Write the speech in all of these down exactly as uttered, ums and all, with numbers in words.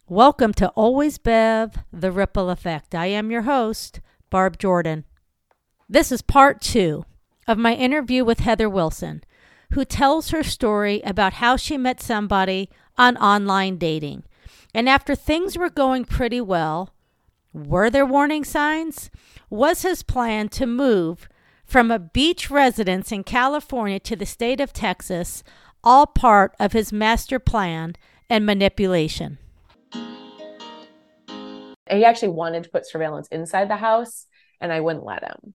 Welcome to Always Bev, The Ripple Effect. I am your host, Barb Jordan. This is part two of my interview with Heather Wilson, who tells her story about how she met somebody on online dating. And after things were going pretty well, were there warning signs? Was his plan to move from a beach residence in California to the state of Texas all part of his master plan and manipulation? He actually wanted to put surveillance inside the house, and I wouldn't let him.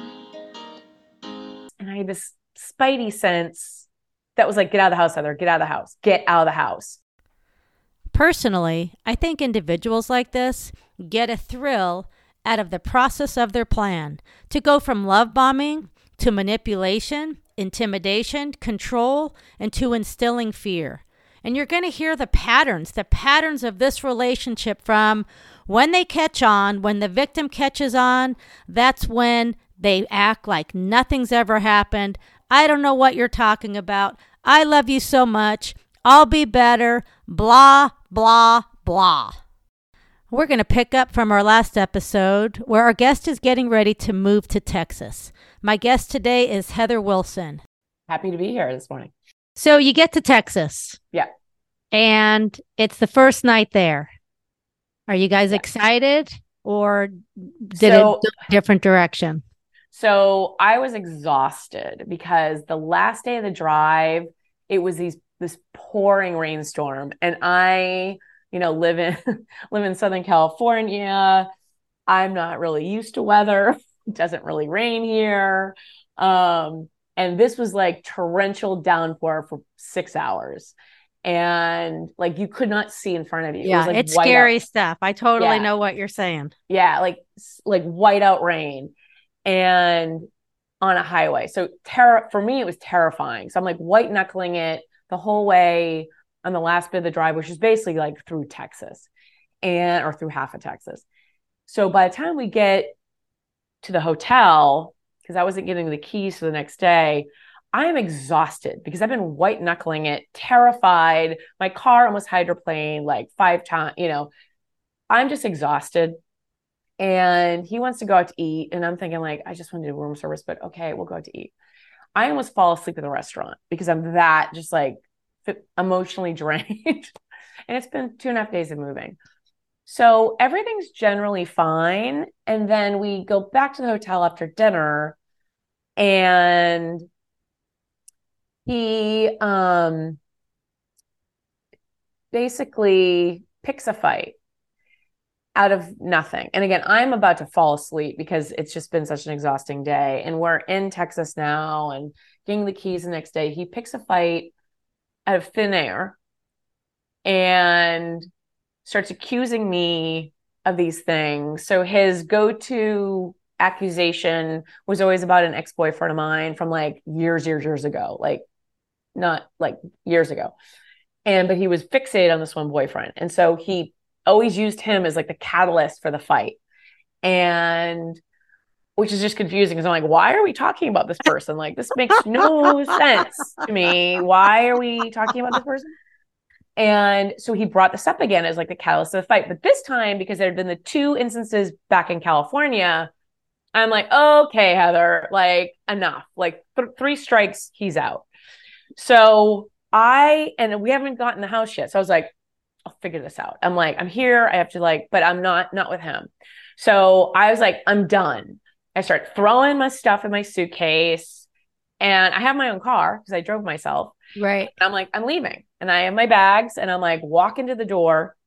And I had this spidey sense that was like, get out of the house, Heather, get out of the house, get out of the house. Personally, I think individuals like this get a thrill out of the process of their plan to go from love bombing to manipulation, intimidation, control, and to instilling fear. And you're going to hear the patterns, the patterns of this relationship from when they catch on, when the victim catches on, that's when they act like nothing's ever happened. I don't know what you're talking about. I love you so much. I'll be better. Blah, blah, blah. We're going to pick up from our last episode where our guest is getting ready to move to Texas. My guest today is Heather Wilson. Happy to be here this morning. So you get to Texas. Yeah. And it's the first night there. Are you guys Yeah. excited or did So- it go a different direction? So I was exhausted because the last day of the drive, it was these this pouring rainstorm. And I, you know, live in live in Southern California. I'm not really used to weather. It doesn't really rain here. Um, and this was like torrential downpour for six hours. And like you could not see in front of you. Yeah, it was, like, it's whiteout. scary stuff. I totally Yeah. know what you're saying. Yeah, like like whiteout rain and on a highway. So terror for me, it was terrifying. So I'm like white knuckling it the whole way on the last bit of the drive, which is basically like through Texas and or through half of Texas. So by the time we get to the hotel, because I wasn't getting the keys for the next day, I am exhausted because I've been white knuckling it, terrified. My car almost hydroplaned like five times, you know, I'm just exhausted. And he wants to go out to eat. And I'm thinking like, I just want to do room service, but okay, we'll go out to eat. I almost fall asleep at the restaurant because I'm that just like emotionally drained. And it's been two and a half days of moving. So everything's generally fine. And then we go back to the hotel after dinner and he um, basically picks a fight out of nothing. And again, I'm about to fall asleep because it's just been such an exhausting day. And we're in Texas now and getting the keys the next day. He picks a fight out of thin air and starts accusing me of these things. So his go-to accusation was always about an ex-boyfriend of mine from like years, years, years ago, like not like years ago. And, but he was fixated on this one boyfriend. And so he always used him as like the catalyst for the fight. And which is just confusing because I'm like, why are we talking about this person? Like, this makes no sense to me. Why are we talking about this person? And so he brought this up again as like the catalyst of the fight. But this time, because there had been the two instances back in California, I'm like, okay, Heather, like enough, like th- three strikes, he's out. So I, and we haven't gotten the house yet. So I was like, I'll figure this out. I'm like, I'm here. I have to like, but I'm not, not with him. So I was like, I'm done. I start throwing my stuff in my suitcase and I have my own car because I drove myself. Right. And I'm like, I'm leaving and I have my bags and I'm like, walking to the door.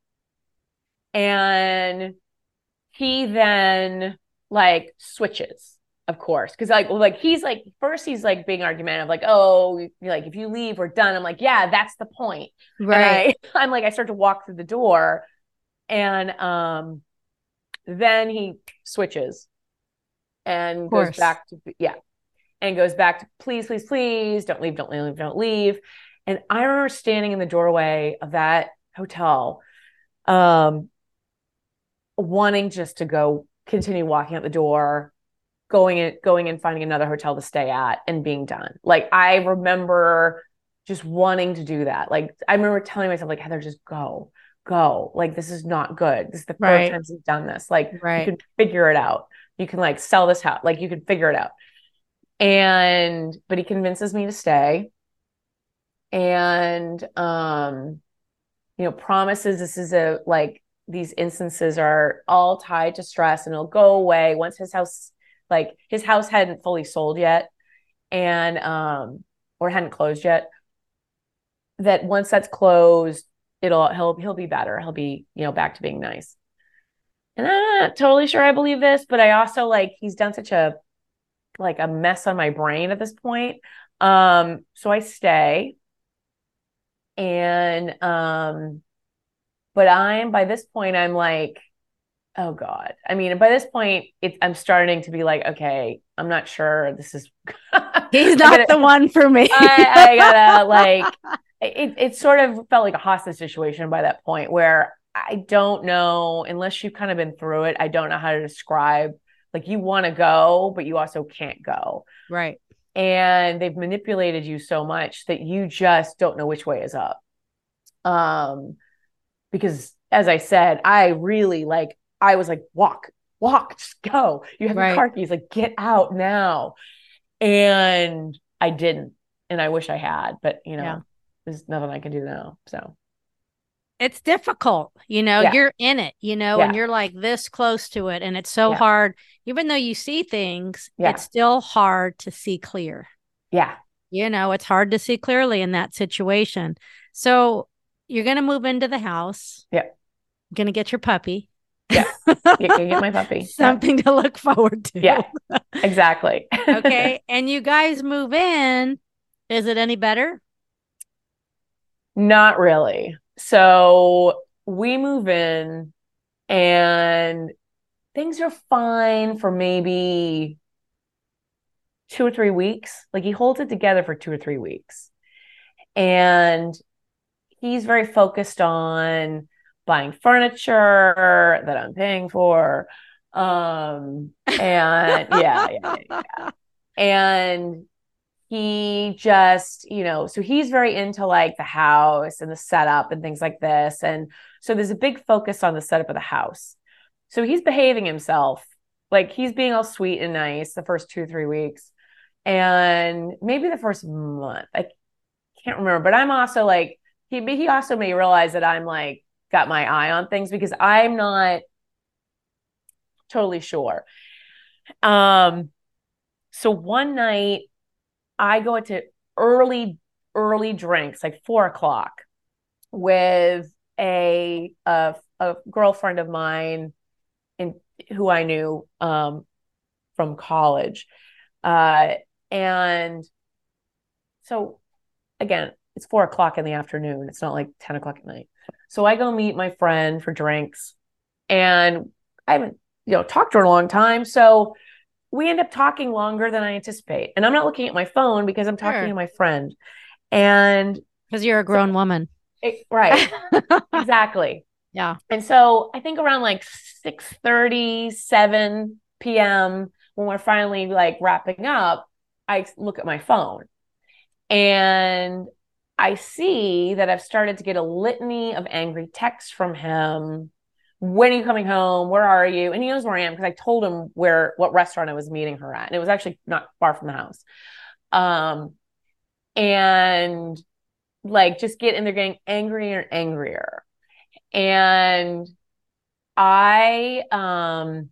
And he then like switches, of course. Cause like, well, like, he's like, first he's like being argumentative, like, oh, like if you leave, we're done. I'm like, yeah, that's the point. Right. I, I'm like, I start to walk through the door and, um, then he switches and goes back to, yeah. And goes back to, please, please, please don't leave, don't leave, don't leave. And I remember standing in the doorway of that hotel, um, wanting just to go continue walking out the door, going in, going and finding another hotel to stay at and being done. Like, I remember just wanting to do that. Like, I remember telling myself, like, Heather, just go, go. Like, this is not good. This is the third Right. time he's done this. Like, you Right. can figure it out. You can like sell this house. Like, you can figure it out. And, but he convinces me to stay and, um, you know, promises this is a, like, these instances are all tied to stress and it'll go away once his house, like his house hadn't fully sold yet and, um, or hadn't closed yet, that once that's closed, it'll, he'll, he'll be better. He'll be, you know, back to being nice. And I'm not totally sure I believe this, but I also like, he's done such a, like a mess on my brain at this point. Um, so I stay and, um, but I'm, by this point, I'm like, oh God. I mean, by this point, it's, I'm starting to be like, okay, I'm not sure this is, He's I not gotta, the one for me. I, I gotta like, it, it sort of felt like a hostage situation by that point where I don't know, unless you've kind of been through it, I don't know how to describe, like you want to go, but you also can't go. Right. And they've manipulated you so much that you just don't know which way is up. Um, because as I said, I really like, I was like, walk, walk, just go. You have your Right. car keys, like get out now. And I didn't. And I wish I had, but you know, Yeah. there's nothing I can do now. So It's difficult, you know, yeah, you're in it, you know, and yeah, you're like this close to it. And it's so yeah, hard, even though you see things, it's yeah, still hard to see clear. yeah, You know, it's hard to see clearly in that situation. So you're going to move into the house, yeah, going to get your puppy. yeah. Get, get my puppy. Yeah, Something to look forward to. yeah, exactly. Okay. And you guys move in. Is it any better? Not really. So we move in and things are fine for maybe two or three weeks. Like he holds it together for two or three weeks. And he's very focused on buying furniture that I'm paying for. Um, and yeah, yeah, yeah, yeah. And he just, you know, so he's very into like the house and the setup and things like this. And so there's a big focus on the setup of the house. So he's behaving himself. Like he's being all sweet and nice the first two, three weeks. And maybe the first month. I can't remember, but I'm also like, he, he also may realize that I'm like, got my eye on things because I'm not totally sure. Um, so one night I go into early, early drinks, like four o'clock, with a a, a girlfriend of mine in who I knew um, from college, uh, and so again, it's four o'clock in the afternoon. It's not like ten o'clock at night. So I go meet my friend for drinks, and I haven't you know talked to her in a long time, so we end up talking longer than I anticipate. And I'm not looking at my phone because I'm talking Sure. to my friend. And Because you're a so, grown woman. it, right, exactly. Yeah. And so I think around like six thirty, seven p.m., when we're finally like wrapping up, I look at my phone and I see that I've started to get a litany of angry texts from him. When are you coming home? Where are you? And he knows where I am because I told him where, what restaurant I was meeting her at. And it was actually not far from the house. Um, and like just get, and they're getting angrier and angrier. And I, um,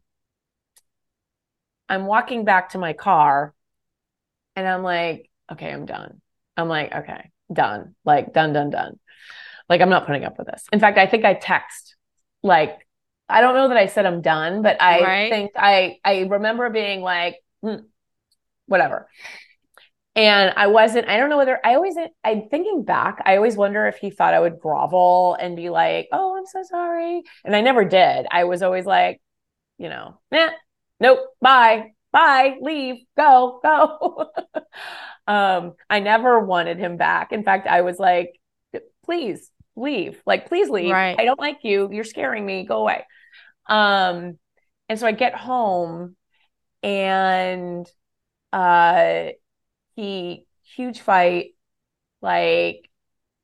I'm walking back to my car and I'm like, okay, I'm done. I'm like, okay, done. Like done, done, done. Like, I'm not putting up with this. In fact, I think I text, like, I don't know that I said I'm done, but I Right. think I, I remember being like, mm, whatever. And I wasn't, I don't know whether I always, I'm thinking back, I always wonder if he thought I would grovel and be like, oh, I'm so sorry. And I never did. I was always like, you know, eh, nope, bye, bye, leave, go, go. um, I never wanted him back. In fact, I was like, please leave, like, please leave. Right. I don't like you. You're scaring me. Go away. Um, and so I get home and uh he huge fight, like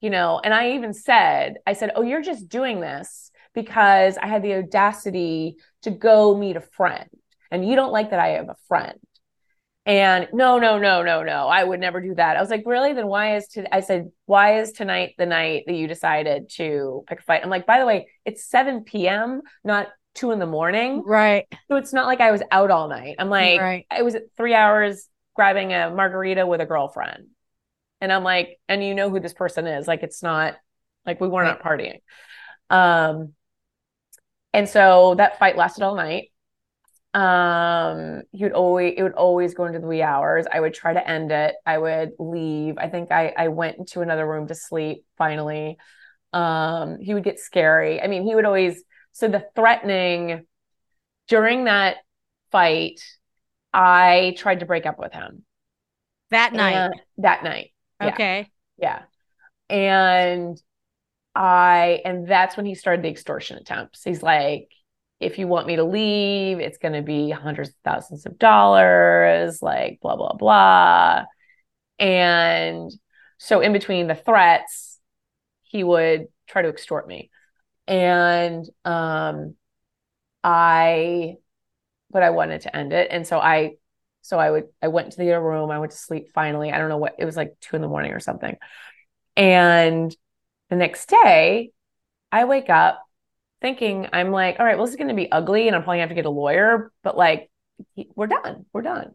you know, and I even said, I said, oh, you're just doing this because I had the audacity to go meet a friend. And you don't like that I have a friend. And no, no, no, no, no, I would never do that. I was like, really? Then why is to I said, why is tonight the night that you decided to pick a fight? I'm like, by the way, it's seven p.m., not two in the morning. Right. So it's not like I was out all night. I'm like, Right. I was three hours grabbing a margarita with a girlfriend. And I'm like, and you know who this person is. Like, it's not like we were Right. not partying. Um, and so that fight lasted all night. Um, he would always, it would always go into the wee hours. I would try to end it. I would leave. I think I, I went into another room to sleep finally. Um, he would get scary. I mean, he would always, so the threatening during that fight, I tried to break up with him. That night. And that night. Yeah. Okay. Yeah. And I, and that's when he started the extortion attempts. He's like, if you want me to leave, it's going to be hundreds of thousands of dollars, like blah, blah, blah. And so in between the threats, he would try to extort me. And um, I, but I wanted to end it. And so I, so I would, I went to the other room. I went to sleep finally. I don't know what, it was like two in the morning or something. And the next day, I wake up thinking, I'm like, all right, well, this is going to be ugly and I'm probably going to have to get a lawyer, but like, we're done. We're done.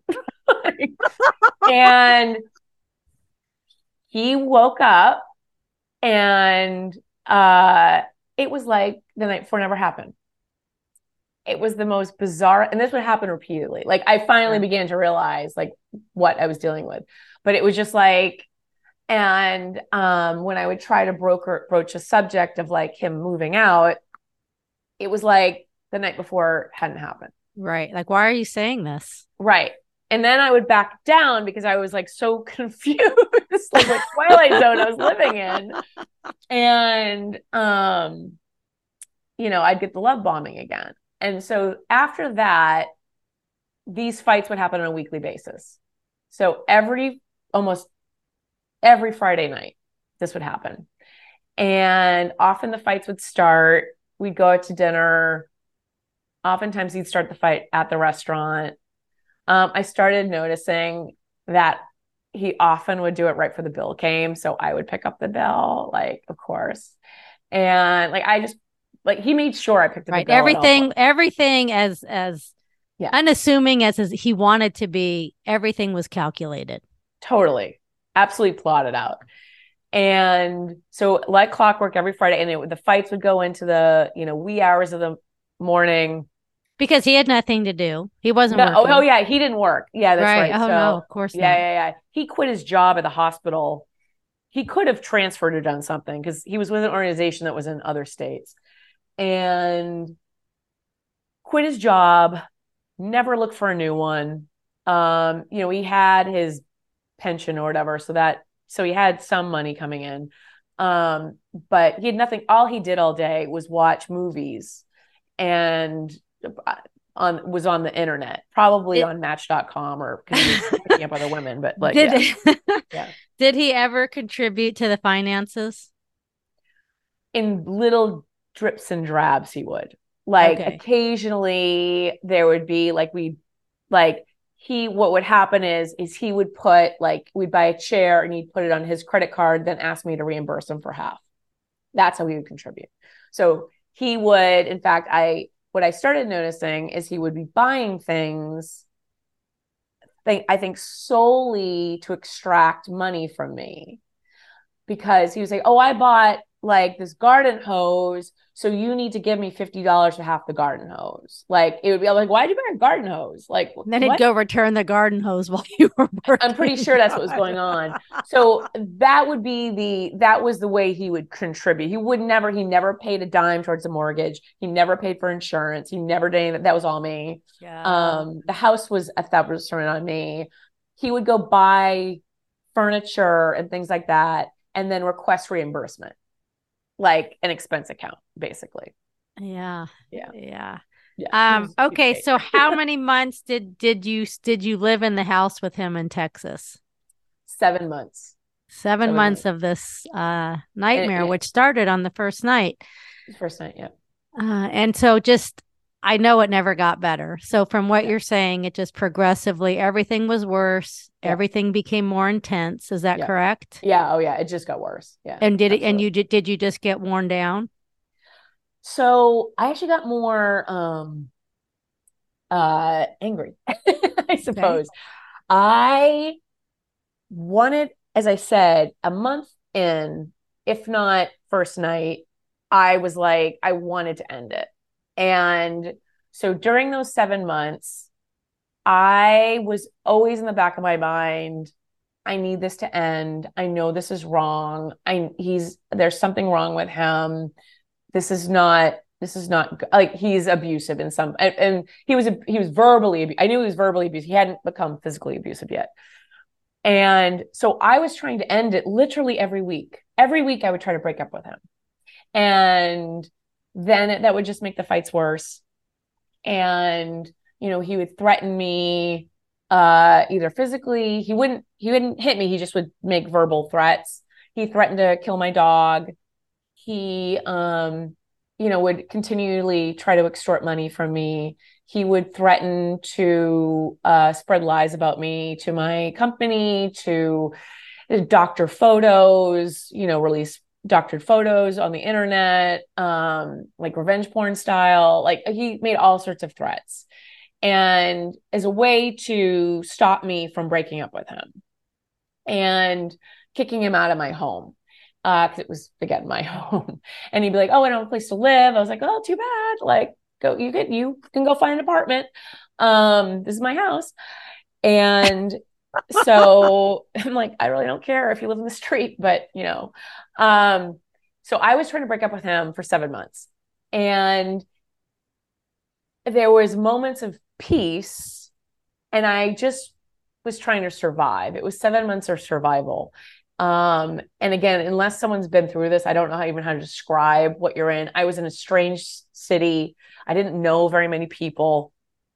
And he woke up and uh, it was like the night before never happened. It was the most bizarre, and this would happen repeatedly. Like I finally began to realize like what I was dealing with, but it was just like, and um, when I would try to broker, broach a subject of like him moving out, it was like the night before hadn't happened. Right. Like, why are you saying this? Right. And then I would back down because I was like so confused, like what Twilight Zone I was living in. And, um, you know, I'd get the love bombing again. And so after that, these fights would happen on a weekly basis. So every, almost every Friday night, this would happen. And often the fights would start. We'd go out to dinner. Oftentimes he'd start the fight at the restaurant. Um, I started noticing that he often would do it right before the bill came. So I would pick up the bill, like, of course. And like, I just, like, he made sure I picked up right. the bill. Everything, everything as, as yeah. unassuming as, as he wanted to be, everything was calculated. Totally. Absolutely plotted out. And so like clockwork every Friday, and it, the fights would go into the, you know, wee hours of the morning. Because he had nothing to do. He wasn't no, working. Oh, oh, yeah. He didn't work. Yeah, that's right. right. Oh, so, no, of course yeah, not. Yeah, yeah. He quit his job at the hospital. He could have transferred or done something because he was with an organization that was in other states. And quit his job, never looked for a new one. Um, you know, he had his pension or whatever, so that so he had some money coming in. Um, but he had nothing. All he did all day was watch movies and on was on the internet, probably it, on match dot com or picking up other women. But like, did, yeah. yeah. Did he ever contribute to the finances? In little drips and drabs, he would. Like okay. Occasionally there would be like we like he what would happen is is he would put like we'd buy a chair and he'd put it on his credit card, then ask me to reimburse him for half. That's how he would contribute. So he would, in fact, I what I started noticing is he would be buying things I think solely to extract money from me, because he was like, oh, I bought like this garden hose, so you need to give me fifty dollars for half the garden hose. Like it would be like, why'd you buy a garden hose? Like and then what? He'd go return the garden hose while you were working. I'm pretty sure that's what was going on. So that would be the, that was the way he would contribute. He would never, he never paid a dime towards the mortgage. He never paid for insurance. He never did anything. That was all me. Yeah. Um, the house was a thousand on me. He would go buy furniture and things like that, and then request reimbursement, like an expense account, basically. Yeah. Yeah. Yeah. Yeah. Um, okay. So how many months did, did you, did you live in the house with him in Texas? Seven months. Seven seven months months. of this uh, And nightmare, it, which started on the first night. it, first night, yeah. Uh, and so just, I know it never got better. So from what Yeah. you're saying, it just progressively, everything was worse. Yeah. Everything became more intense. Is that Yeah. correct? Yeah. Oh yeah. It just got worse. Yeah, And did it, and absolutely. you did, did you just get worn down? So I actually got more um uh angry, I Okay. suppose. I wanted, as I said, a month in, if not first night, I was like, I wanted to end it. And so during those seven months, I was always in the back of my mind, I need this to end. I know this is wrong. I he's there's something wrong with him. This is not this is not like he's abusive in some and, and he was he was verbally I knew he was verbally abusive. He hadn't become physically abusive yet. And so I was trying to end it literally every week. Every week I would try to break up with him. And then it, that would just make the fights worse. And, you know, he would threaten me uh either physically, he wouldn't he wouldn't hit me, he just would make verbal threats. He threatened to kill my dog. He um you know would continually try to extort money from me. He would threaten to uh spread lies about me to my company, to doctor photos, you know, release doctored photos on the internet, um, like revenge porn style. Like he made all sorts of threats. And as a way to stop me from breaking up with him and kicking him out of my home. Uh, cause it was again my home. And he'd be like, oh, I don't have a place to live. I was like, oh, too bad. Like, go, you can you can go find an apartment. Um, this is my house. And so I'm like, I really don't care if you live in the street, but you know, um, so I was trying to break up with him for seven months. And there was moments of peace, and I just was trying to survive. It was seven months of survival. Um, and again, unless someone's been through this, I don't know how even how to describe what you're in. I was in a strange city. I didn't know very many people.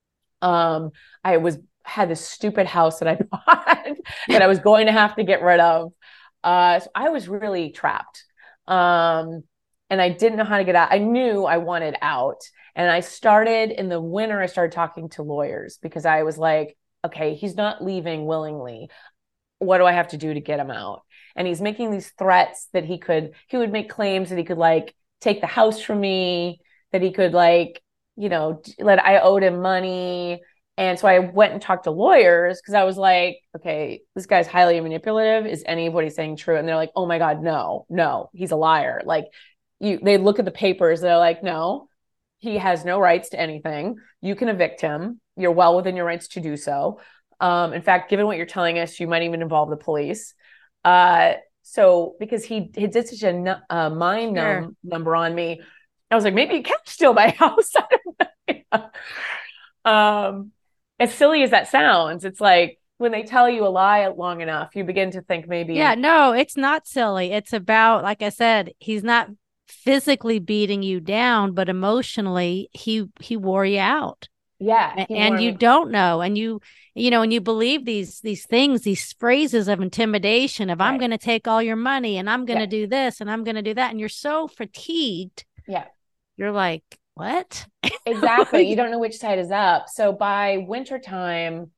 Um, I was had this stupid house that I bought that I was going to have to get rid of. Uh, so I was really trapped. Um, and I didn't know how to get out. I knew I wanted out. And I started in the winter, I started talking to lawyers because I was like, okay, he's not leaving willingly. What do I have to do to get him out? And he's making these threats that he could, he would make claims that he could like take the house from me, that he could like, you know, let I owed him money. And so I went and talked to lawyers because I was like, okay, this guy's highly manipulative. Is any of what he's saying true? And they're like, oh my God, no, no, he's a liar. Like you, they look at the papers. They're like, no, he has no rights to anything. You can evict him. You're well within your rights to do so. Um, in fact, given what you're telling us, you might even involve the police. Uh, so because he, he did such a uh, mind Sure. numb number on me, I was like, maybe you can steal my house. I don't know. um, as silly as that sounds, it's like when they tell you a lie long enough, you begin to think Yeah, maybe, no, it's not silly. It's about, like I said, he's not physically beating you down, but emotionally he he wore you out. yeah, A- he And wore you me. don't know, and you you know, and you believe these these things, these phrases of intimidation of I'm Right. going to take all your money and I'm going Yeah. to do this and I'm going to do that, and you're so fatigued. Yeah. You're like, what? Exactly. You don't know which side is up. So by wintertime,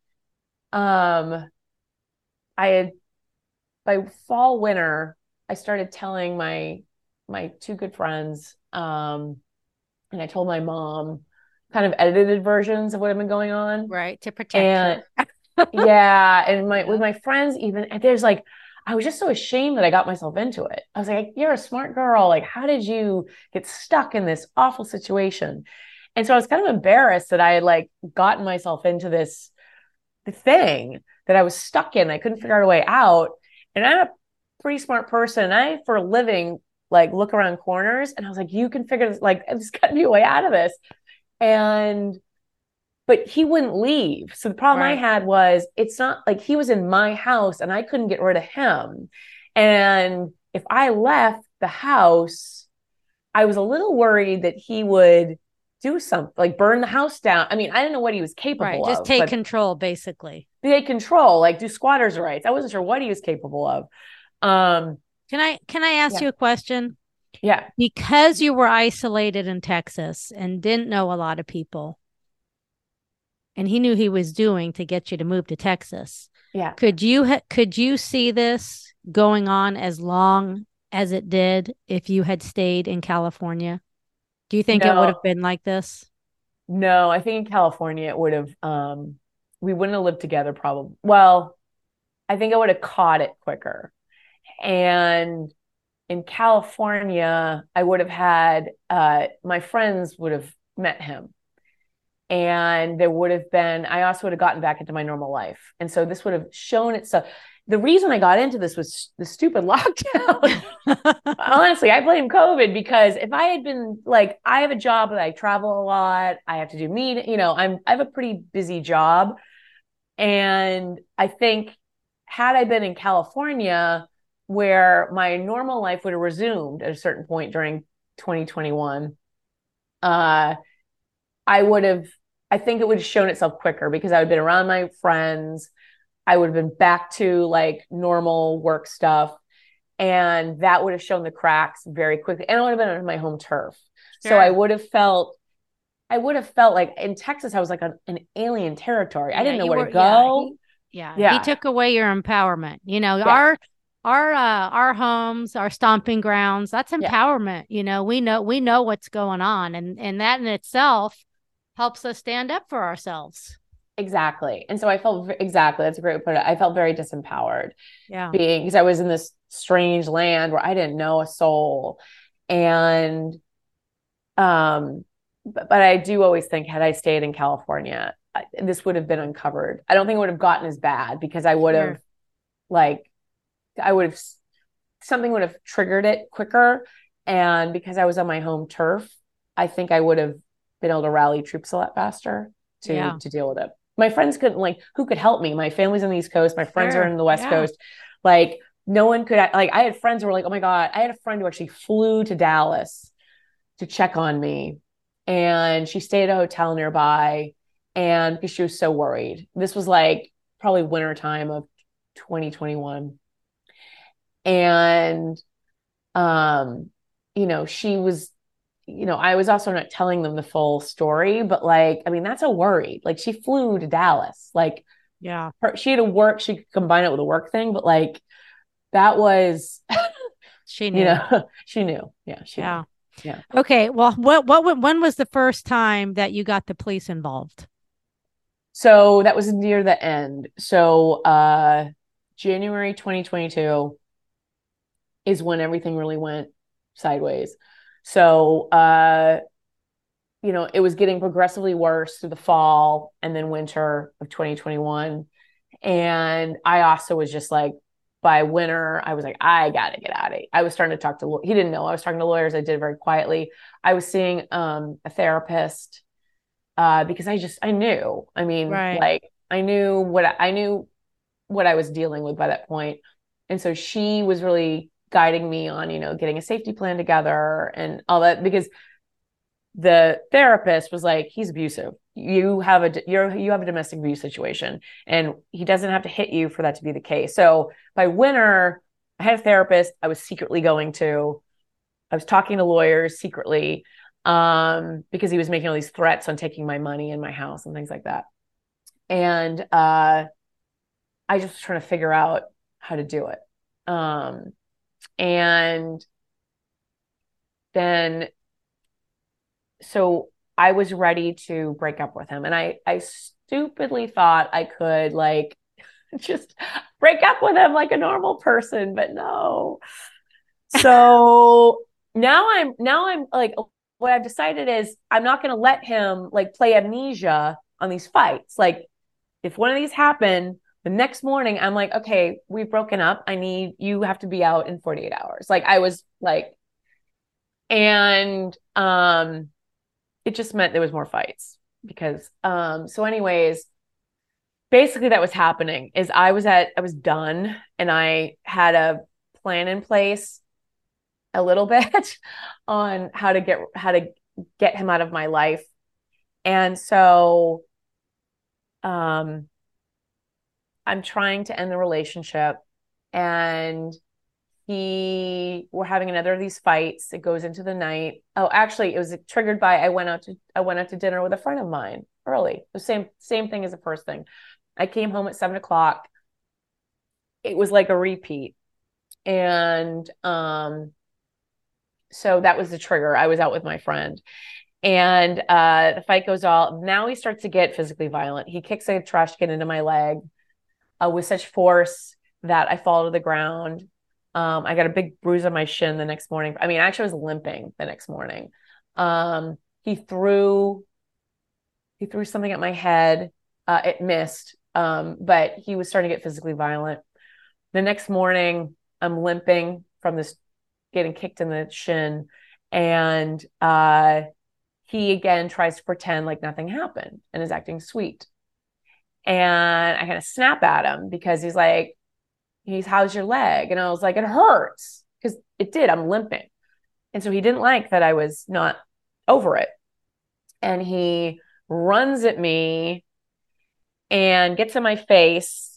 um, I had by fall winter, I started telling my my two good friends, um, and I told my mom kind of edited versions of what had been going on. Right, to protect And her. yeah, and my with Yeah. my friends, even there's like I was just so ashamed that I got myself into it. I was like, you're a smart girl. Like, how did you get stuck in this awful situation? And so I was kind of embarrassed that I had like gotten myself into this thing that I was stuck in. I couldn't figure out a way out. And I'm a pretty smart person. I, for a living, like look around corners. And I was like, you can figure this, like, there's got to be a way out of this. And, but he wouldn't leave. So the problem I Right. had was it's not like he was in my house and I couldn't get rid of him. And if I left the house, I was a little worried that he would do something like burn the house down. I mean, I didn't know what he was Right. capable Just of, take but control, basically. they control, like do squatters' rights. I wasn't sure what he was capable of. Um, Can I can I ask yeah. you a question? Yeah. Because you were isolated in Texas and didn't know a lot of people, and he knew he was doing to get you to move to Texas. Yeah. Could you ha- could you see this going on as long as it did if you had stayed in California? Do you think it would No, have been like this? no, I think in California it would have, um, we wouldn't have lived together probably. Well, I think I would have caught it quicker. And in California, I would have had, uh, my friends would have met him. And there would have been, I also would have gotten back into my normal life. And so this would have shown itself. The reason I got into this was the stupid lockdown. Honestly, I blame COVID because if I had been like, I have a job that I travel a lot, I have to do meet, you know, I'm I have a pretty busy job. And I think had I been in California where my normal life would have resumed at a certain point during twenty twenty-one, uh, I would have, I think it would have shown itself quicker because I would have been around my friends. I would have been back to like normal work stuff. And that would have shown the cracks very quickly. And I would have been on my home turf. So I Sure. would have felt, I would have felt like in Texas, I was like an, an alien territory. I Yeah, didn't know you where to were. Yeah, go. he. Yeah, he Yeah. took away your empowerment. You know, Yeah. our our uh, our homes, our stomping grounds. That's Yeah. empowerment. You know, we know we know what's going on, and and that in itself helps us stand up for ourselves. Exactly. And so I felt exactly, that's a great way to put it. I felt very disempowered Yeah. being because I was in this strange land where I didn't know a soul. And um but, but I do always think had I stayed in California, I, this would have been uncovered. I don't think it would have gotten as bad because I would have Sure. like I would have something would have triggered it quicker. And because I was on my home turf, I think I would have been able to rally troops a lot faster to Yeah. to deal with it. My friends couldn't like who could help me? My family's on the East Coast, my friends are Sure. in the West Yeah. Coast. Like no one could like I had friends who were like, oh my God, I had a friend who actually flew to Dallas to check on me. And she stayed at a hotel nearby and because she was so worried. This was like probably winter time of twenty twenty-one. And um, you know, she was, you know, I was also not telling them the full story, but like, I mean, that's a worry. Like she flew to Dallas. Like Yeah. her, she had to work, she could combine it with a work thing, but like that was, She you knew. know, she knew. Yeah, she knew. Yeah. Yeah. Okay. Well, what what when was the first time that you got the police involved? So that was near the end. So uh January twenty twenty-two is when everything really went sideways. So uh you know, it was getting progressively worse through the fall and then winter of twenty twenty-one. And I also was just like, by winter, I was like, I got to get out of it. I was starting to talk to, he didn't know I was talking to lawyers. I did it very quietly. I was seeing um, a therapist uh, because I just, I knew, I mean, Right. like I knew what I, I knew what I was dealing with by that point. And so she was really guiding me on, you know, getting a safety plan together and all that because the therapist was like, he's abusive. You have a you're you have a domestic abuse situation, and he doesn't have to hit you for that to be the case. So by winter, I had a therapist. I was secretly going to. I was talking to lawyers secretly um, because he was making all these threats on taking my money and my house and things like that. And uh, I just was trying to figure out how to do it. Um, and then so I was ready to break up with him. And I, I stupidly thought I could like just break up with him like a normal person, but no. So now I'm, now I'm like, what I've decided is I'm not going to let him like play amnesia on these fights. Like if one of these happen, the next morning I'm like, okay, we've broken up. I need, you have to be out in forty-eight hours. Like I was like, and, um, it just meant there was more fights because um so anyways basically that was happening is I was at I was done and I had a plan in place a little bit on how to get how to get him out of my life and so um I'm trying to end the relationship and he we're having another of these fights. It goes into the night. Oh, actually, it was triggered by I went out to I went out to dinner with a friend of mine early. The same same thing as the first thing. I came home at seven o'clock. It was like a repeat. And um, so that was the trigger. I was out with my friend. And uh, the fight goes all. Now he starts to get physically violent. He kicks a trash can into my leg uh, with such force that I fall to the ground. Um, I got a big bruise on my shin the next morning. I mean, actually, I was limping the next morning. Um, he threw he threw something at my head. Uh, it missed, um, but he was starting to get physically violent. The next morning, I'm limping from this getting kicked in the shin, and uh, he again tries to pretend like nothing happened and is acting sweet. And I kind of snap at him because he's like, he's, how's your leg? And I was like, it hurts, because it did. I'm limping. And so he didn't like that I was not over it. And he runs at me and gets in my face.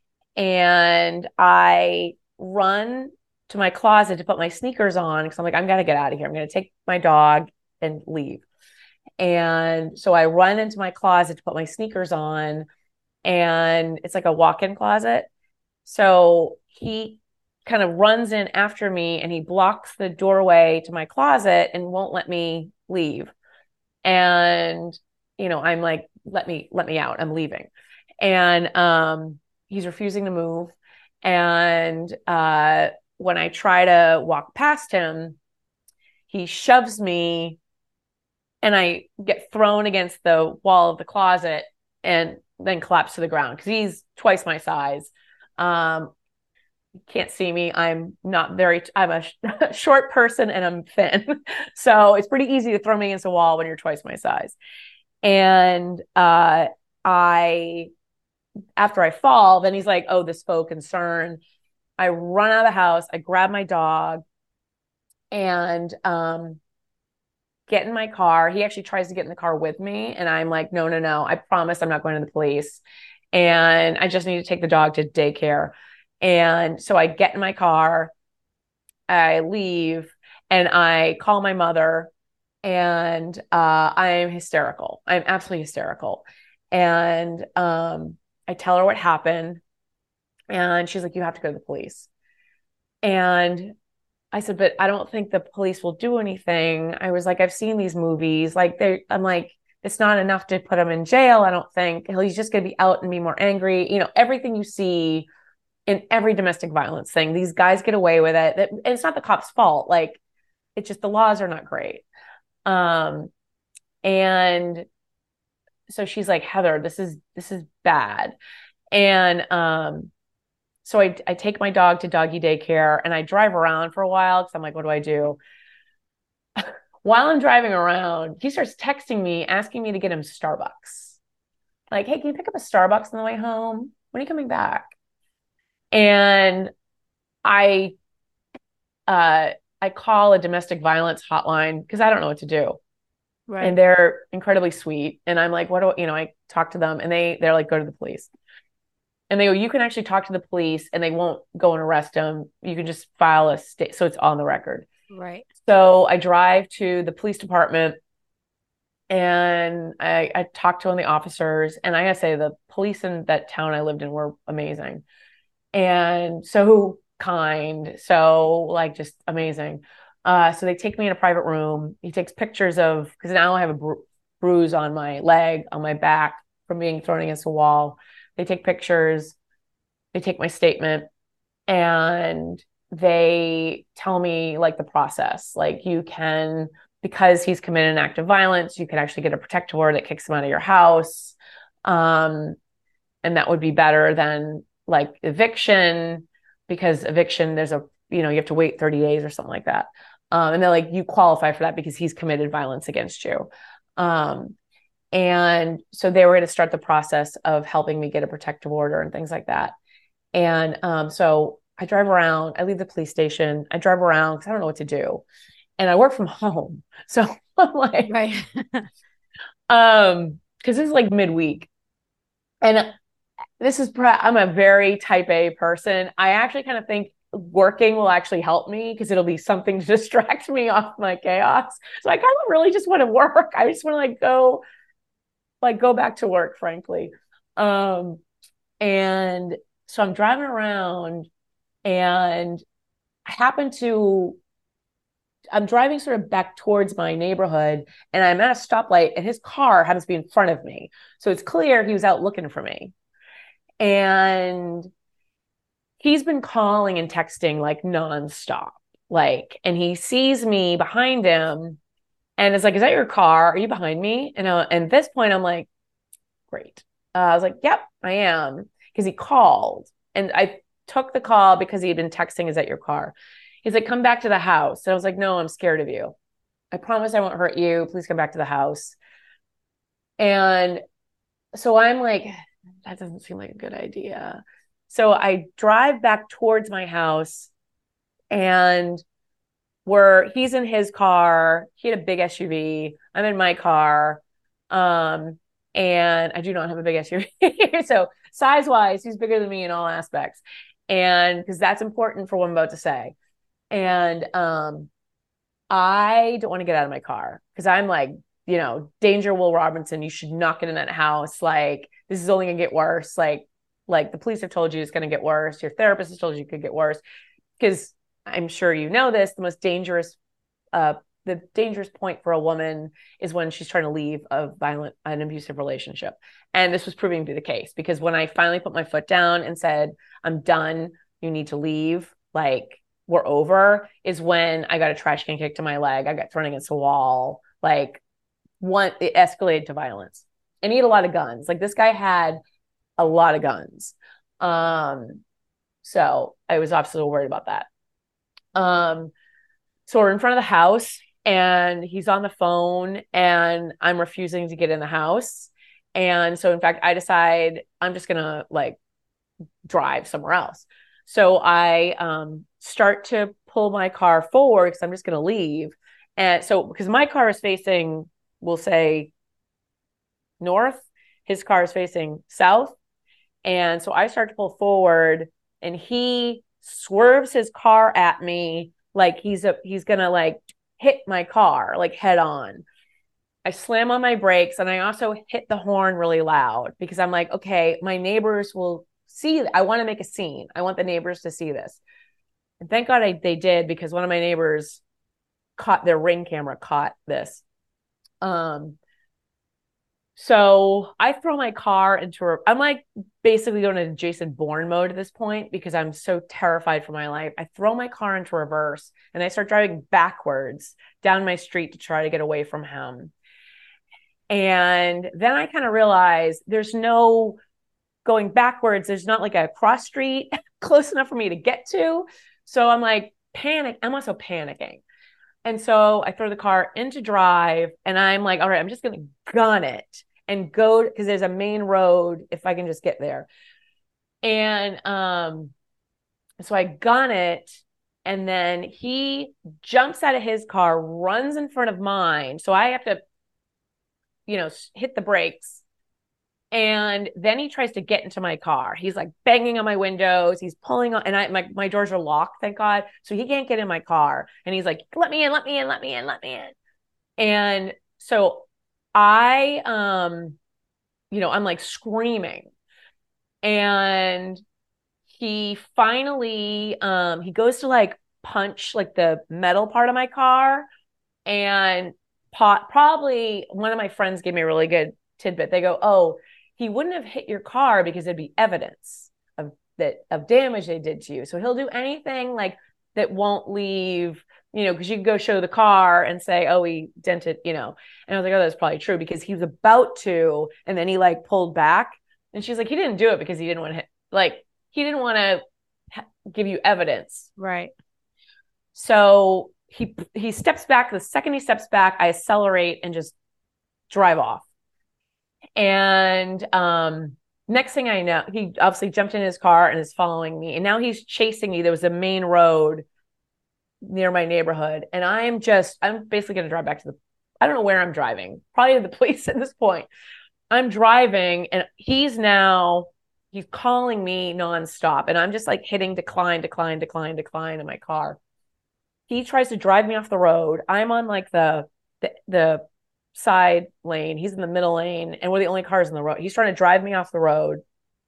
And I run to my closet to put my sneakers on because I'm like, I'm going to get out of here. I'm going to take my dog and leave. And so I run into my closet to put my sneakers on, and it's like a walk-in closet. So he kind of runs in after me, and he blocks the doorway to my closet and won't let me leave. And, you know, I'm like, let me, let me out. I'm leaving. And um, he's refusing to move. And uh, when I try to walk past him, he shoves me, and I get thrown against the wall of the closet and then collapse to the ground because he's twice my size. Um, you can't see me. I'm not very, I'm a, sh- short person and I'm thin. So it's pretty easy to throw me against a wall when you're twice my size. And uh, I, after I fall, then he's like, oh, this faux concern. I run out of the house. I grab my dog and um, get in my car. He actually tries to get in the car with me. And I'm like, no, no, no. I promise I'm not going to the police. And I just need to take the dog to daycare. And so I get in my car, I leave, and I call my mother, and uh, I'm hysterical. I'm absolutely hysterical. And um, I tell her what happened. And she's like, you have to go to the police. And I said, but I don't think the police will do anything. I was like, I've seen these movies. Like, they, I'm like, it's not enough to put him in jail. I don't think he's just going to be out and be more angry. You know, everything you see in every domestic violence thing, these guys get away with it. And it's not the cop's fault. Like, it's just the laws are not great. Um, and so she's like, Heather, this is, this is bad. And, um, so I, I take my dog to doggy daycare and I drive around for a while because I'm like, what do I do? While I'm driving around, he starts texting me, asking me to get him Starbucks. Like, hey, can you pick up a Starbucks on the way home? When are you coming back? And I, uh, I call a domestic violence hotline because I don't know what to do. Right. And they're incredibly sweet. And I'm like, what do, you know, I talk to them and they, they're like, go to the police. And they go, you can actually talk to the police and they won't go and arrest him. You can just file a state. So it's on the record. Right. So I drive to the police department and I, I talked to one of the officers. And I gotta say, the police in that town I lived in were amazing. And so kind, so like just amazing. Uh, so they take me in a private room. He takes pictures of, because now I have a bru- bruise on my leg, on my back from being thrown against a wall. They take pictures, they take my statement, and they tell me like the process. Like, you can, because he's committed an act of violence, you can actually get a protective order that kicks him out of your house. Um, and that would be better than like eviction, because eviction, there's a, you know, you have to wait thirty days or something like that. Um, and they're like, you qualify for that because he's committed violence against you. Um, And so they were going to start the process of helping me get a protective order and things like that. And um, so I drive around, I leave the police station, I drive around because I don't know what to do. And I work from home. So I'm like, Right. um, because this is like midweek. And this is, I'm a very type A person. I actually kind of think working will actually help me because it'll be something to distract me off my chaos. So I kind of really just want to work. I just want to like go, like go back to work, frankly. Um, and so I'm driving around and I happen to, I'm driving sort of back towards my neighborhood and I'm at a stoplight and his car happens to be in front of me. So it's clear he was out looking for me. And he's been calling and texting like nonstop. Like, and he sees me behind him and it's like, is that your car? Are you behind me? And, uh, and at this point, I'm like, great. Uh, I was like, yep, I am. Because he called and I took the call because he had been texting, is that your car? He's like, come back to the house. And I was like, no, I'm scared of you. I promise I won't hurt you. Please come back to the house. And so I'm like, that doesn't seem like a good idea. So I drive back towards my house and where he's in his car. He had a big S U V. I'm in my car. Um, and I do not have a big S U V. So size wise, he's bigger than me in all aspects. And because that's important for what I'm about to say. And um, I don't want to get out of my car because I'm like, you know, danger, Will Robinson, you should not get in that house. Like, this is only gonna get worse. Like, like the police have told you it's gonna get worse. Your therapist has told you it could get worse. Because I'm sure you know this, the most dangerous, uh, the dangerous point for a woman is when she's trying to leave a violent, an abusive relationship. And this was proving to be the case because when I finally put my foot down and said, I'm done, you need to leave, like, we're over, is when I got a trash can kicked to my leg. I got thrown against a wall. Like, one, it escalated to violence. And he had a lot of guns. Like, this guy had a lot of guns. Um, so I was absolutely worried about that. Um, so we're in front of the house and he's on the phone and I'm refusing to get in the house. And so in fact, I decide I'm just going to like drive somewhere else. So I um, start to pull my car forward because I'm just going to leave. And so, because my car is facing, we'll say north, his car is facing south. And so I start to pull forward and he swerves his car at me like he's a, he's going to like hit my car like head on. I slam on my brakes and I also hit the horn really loud because I'm like, okay, my neighbors will see. I want to make a scene. I want the neighbors to see this. And thank God I, they did because one of my neighbors caught their Ring camera caught this. Um, so I throw my car into a, I'm like basically going into Jason Bourne mode at this point because I'm so terrified for my life. I throw my car into reverse and I start driving backwards down my street to try to get away from him. And then I kind of realize there's no going backwards. There's not like a cross street close enough for me to get to. So I'm like panic. I'm also panicking. And so I throw the car into drive and I'm like, all right, I'm just going to gun it and go because there's a main road if I can just get there. And um, so I gun it and then he jumps out of his car, runs in front of mine. So I have to, you know, hit the brakes. And then he tries to get into my car. He's like banging on my windows. He's pulling on, and I my, my doors are locked, thank God. So he can't get in my car. And he's like, let me in, let me in, let me in, let me in. And so I, um, you know, I'm like screaming. And he finally, um, he goes to like punch like the metal part of my car. And pot, probably one of my friends gave me a really good tidbit. They go, oh, he wouldn't have hit your car because it'd be evidence of that of damage they did to you. So he'll do anything like that won't leave, you know, because you can go show the car and say, oh, he dented, you know. And I was like, oh, that's probably true because he was about to, and then he like pulled back. And she's like, he didn't do it because he didn't want to hit, like he didn't want to ha- give you evidence. Right. So he he steps back. The second he steps back, I accelerate and just drive off. And um, next thing I know, he obviously jumped in his car and is following me. And now he's chasing me. There was a main road near my neighborhood. And I'm just, I'm basically going to drive back to the, I don't know where I'm driving, probably to the police at this point. I'm driving and he's now he's calling me nonstop. And I'm just like hitting decline, decline, decline, decline in my car. He tries to drive me off the road. I'm on like the the, the side lane. He's in the middle lane, and we're the only cars in the road. He's trying to drive me off the road.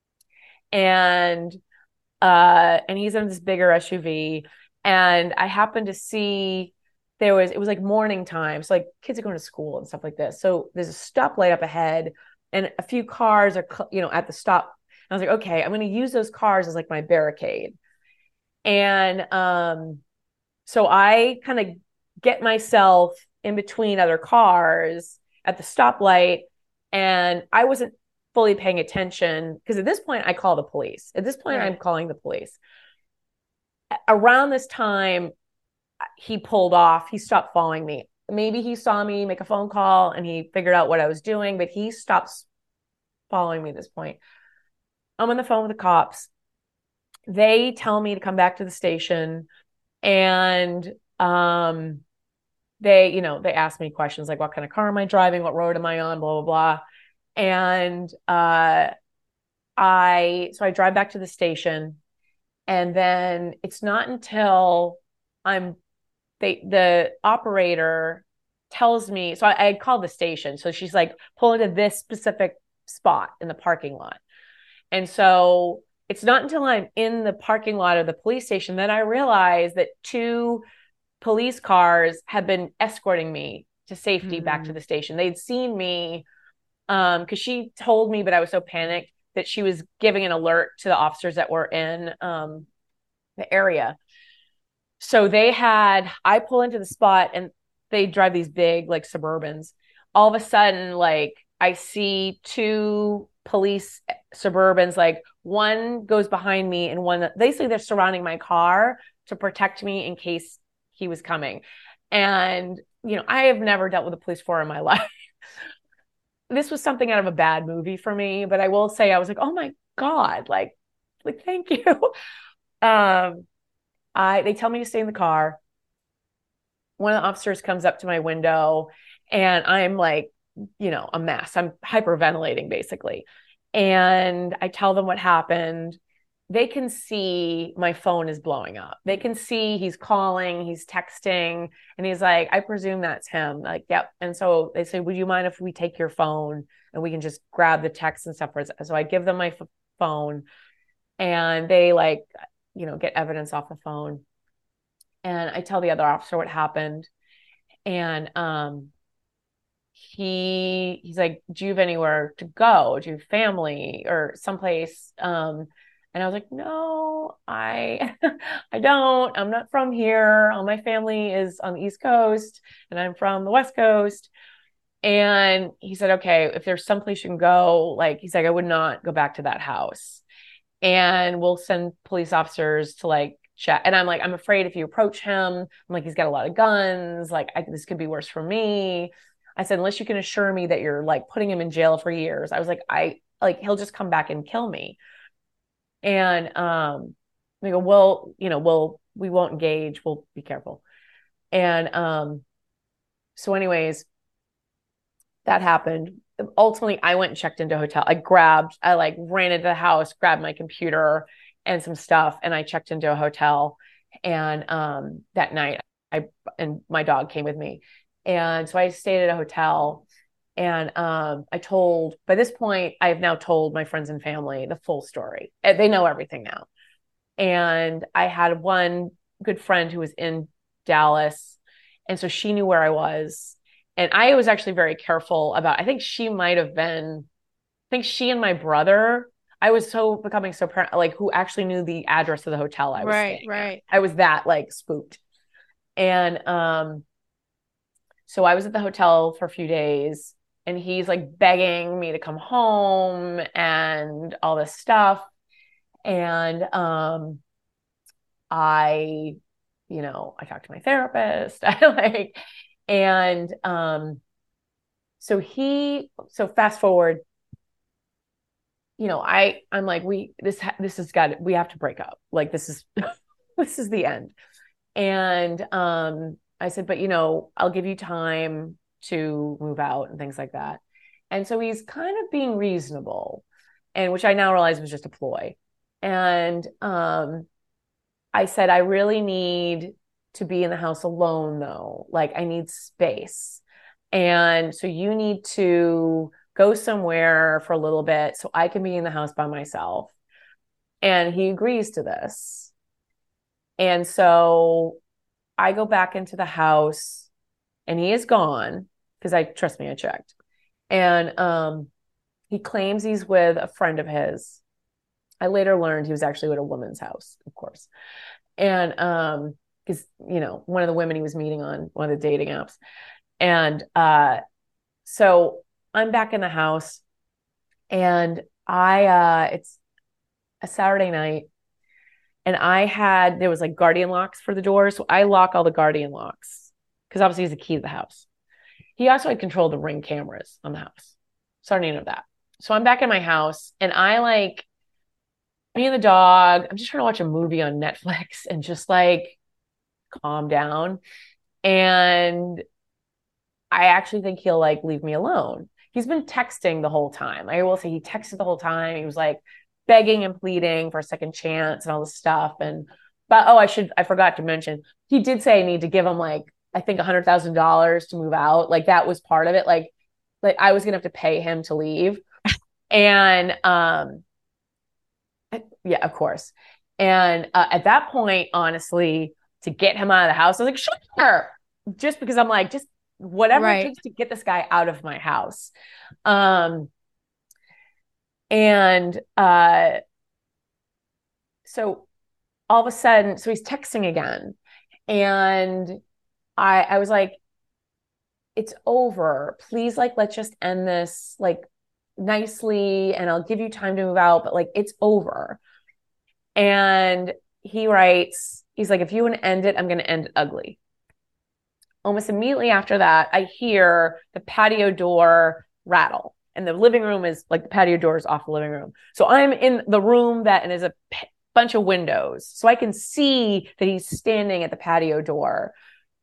And uh and he's in this bigger S U V. And I happened to see there was it was like morning time. So like kids are going to school and stuff like this. So there's a stoplight up ahead and a few cars are, you know, at the stop. And I was like, okay, I'm going to use those cars as like my barricade. And um so I kind of get myself in between other cars at the stoplight, and I wasn't fully paying attention because at this point I call the police. At this point, right. I'm calling the police. Around this time, he pulled off. He stopped following me. Maybe he saw me make a phone call and he figured out what I was doing, but he stops following me at this point. I'm on the phone with the cops. They tell me to come back to the station, and um, they, you know, they ask me questions like, what kind of car am I driving? What road am I on? Blah, blah, blah. And uh, I, so I drive back to the station, and then it's not until I'm, they, the operator tells me, so I, I called the station. So she's like, pull into this specific spot in the parking lot. And so it's not until I'm in the parking lot of the police station that I realize that two police cars have been escorting me to safety mm-hmm. back to the station. They'd seen me um, because she told me, but I was so panicked that she was giving an alert to the officers that were in um, the area. So they had, I pull into the spot and they drive these big like Suburbans. All of a sudden, like I see two police Suburbans, like one goes behind me and one, basically they're surrounding my car to protect me in case he was coming. And, you know, I have never dealt with the police before in my life. This was something out of a bad movie for me, but I will say I was like, oh my God, like, like, thank you. Um, I, they tell me to stay in the car. One of the officers comes up to my window and I'm like, you know, a mess. I'm hyperventilating basically. And I tell them what happened. They can see my phone is blowing up. They can see he's calling, he's texting, and he's like, I presume that's him. Like, yep. And so they say, would you mind if we take your phone and we can just grab the text and stuff? So I give them my f- phone and they like, you know, get evidence off the phone. And I tell the other officer what happened. And um, he he's like, do you have anywhere to go? Do you have family or someplace? Um, and I was like, no, I I don't. I'm not from here. All my family is on the East Coast and I'm from the West Coast. And he said, okay, if there's someplace you can go, like he's like, I would not go back to that house. And we'll send police officers to like check. And I'm like, I'm afraid if you approach him, I'm like, he's got a lot of guns. Like I, this could be worse for me. I said, unless you can assure me that you're like putting him in jail for years. I was like, I like, he'll just come back and kill me. And um, we go, well, you know, we'll, we won't engage. We'll be careful. And um, so anyways, that happened. Ultimately, I went and checked into a hotel. I grabbed, I like ran into the house, grabbed my computer and some stuff, and I checked into a hotel. And um, that night, I and my dog came with me. And so I stayed at a hotel. And um, I told, by this point, I have now told my friends and family the full story. They know everything now. And I had one good friend who was in Dallas. And so she knew where I was. And I was actually very careful about, I think she might have been, I think she and my brother, I was so becoming so paranoid, like who actually knew the address of the hotel I was right, staying right. at. I was that like spooked. And um, so I was at the hotel for a few days and he's like begging me to come home and all this stuff. And um, I, you know, I talked to my therapist. I like, and um, so he, so fast forward, you know, I, I'm like, we, this, this has got, we have to break up. Like, this is, this is the end. And um, I said, but, you know, I'll give you time to move out and things like that. And so he's kind of being reasonable. and which I now realize was just a ploy. And um, I said, I really need to be in the house alone, though. Like, I need space. And so you need to go somewhere for a little bit so I can be in the house by myself. And he agrees to this. And so I go back into the house and he is gone because I, trust me, I checked. And um, he claims he's with a friend of his. I later learned he was actually at a woman's house, of course. And um, because, you know, one of the women he was meeting on one of the dating apps. And uh, so I'm back in the house and I, uh, it's a Saturday night and I had, there was like guardian locks for the doors. So I lock all the guardian locks because obviously he's the key to the house. He also had control of the Ring cameras on the house. So I don't even know that. So I'm back in my house and I like, me and the dog, I'm just trying to watch a movie on Netflix and just like calm down. And I actually think he'll like leave me alone. He's been texting the whole time. I will say he texted the whole time. He was like begging and pleading for a second chance and all this stuff. And, but, oh, I should, I forgot to mention, he did say I need to give him like, I think a hundred thousand dollars to move out. Like that was part of it. Like, like I was going to have to pay him to leave. And, um, yeah, of course. And uh, at that point, honestly, to get him out of the house, I was like, sure. Just because I'm like, just whatever right. it takes to get this guy out of my house. Um, and uh, so all of a sudden, so he's texting again. And I, I was like, it's over. Please, like, let's just end this, like, nicely. And I'll give you time to move out, but like, it's over. And he writes, he's like, if you want to end it, I'm going to end it ugly. Almost immediately after that, I hear the patio door rattle. And the living room is like the patio door is off the living room. So I'm in the room that and there's a p- bunch of windows. So I can see that he's standing at the patio door.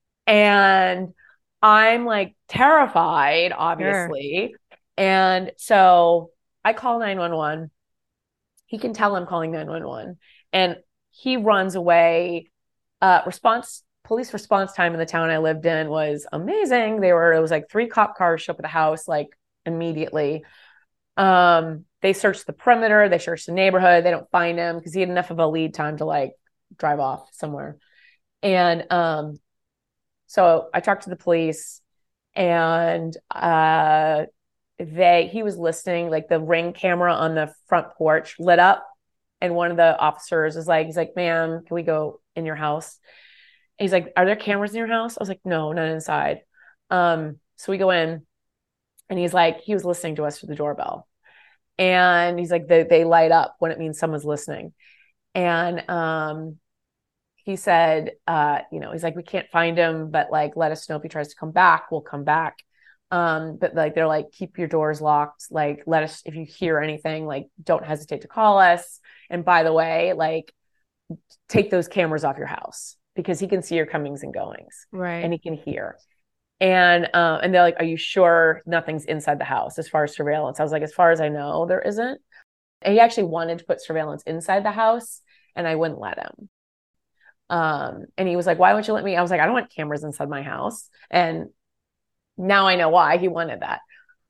And I'm like terrified, obviously. Sure. And so I call nine one one. He can tell I'm calling nine one one. And he runs away. Uh, response, police response time in the town I lived in was amazing. They were, it was like three cop cars show up at the house, like immediately. Um, they searched the perimeter. They searched the neighborhood. They don't find him because he had enough of a lead time to like drive off somewhere. And um, so I talked to the police and uh, they, he was listening, like the Ring camera on the front porch lit up. And one of the officers is like, he's like, ma'am, can we go in your house? And he's like, are there cameras in your house? I was like, no, none inside. Um, so we go in and he's like, he was listening to us through the doorbell. And he's like, they, they light up when it means someone's listening. And um, he said, uh, you know, he's like, we can't find him, but like, let us know if he tries to come back, we'll come back. Um, but like, they're like, keep your doors locked. Like, let us, if you hear anything, like, don't hesitate to call us. And by the way, like, take those cameras off your house because he can see your comings and goings. Right. And he can hear. And, uh, and they're like, are you sure nothing's inside the house as far as surveillance? I was like, as far as I know, there isn't. And he actually wanted to put surveillance inside the house and I wouldn't let him. Um, and he was like, why won't you let me? I was like, I don't want cameras inside my house. And now I know why he wanted that.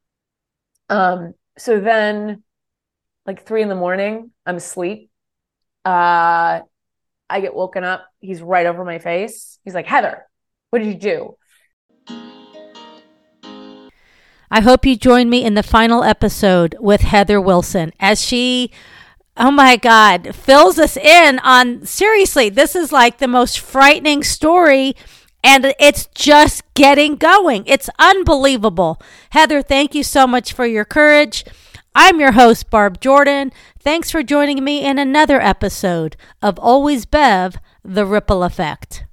Um, so then like three in the morning, I'm asleep. Uh, I get woken up. He's right over my face. He's like, Heather, what did you do? I hope you join me in the final episode with Heather Wilson as she, oh my God, fills us in on, seriously, this is like the most frightening story. And it's just getting going. It's unbelievable. Heather, thank you so much for your courage. I'm your host, Barb Jordan. Thanks for joining me in another episode of Always Bev, The Ripple Effect.